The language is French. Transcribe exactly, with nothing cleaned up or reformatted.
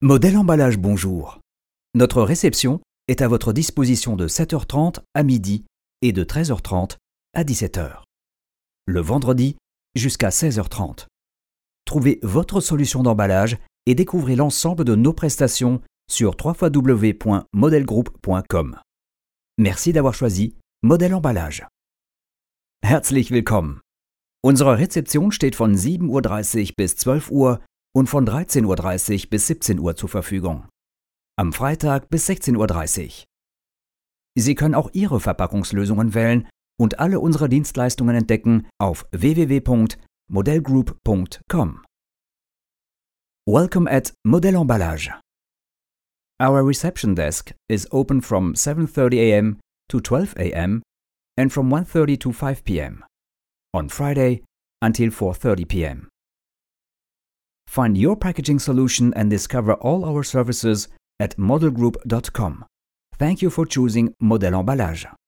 Modèle Emballage, bonjour. Notre réception est à votre disposition de sept heures trente à midi et de treize heures trente à dix-sept heures. Le vendredi jusqu'à seize heures trente. Trouvez votre solution d'emballage et découvrez l'ensemble de nos prestations sur w w w point model group point com. Merci d'avoir choisi Modèle Emballage. Herzlich willkommen. Unsere Rezeption steht von sieben Uhr dreißig bis zwölf Uhr und von dreizehn Uhr dreißig bis siebzehn Uhr zur Verfügung. Am Freitag bis sechzehn Uhr dreißig. Sie können auch Ihre Verpackungslösungen wählen und alle unsere Dienstleistungen entdecken auf w w w punkt model group punkt com. Welcome at Modèle Emballage. Our reception desk is open from seven thirty a m to twelve a m and from one thirty to five p m on Friday until four thirty p m Find your packaging solution and discover all our services at model group dot com. Thank you for choosing Modèle Emballage.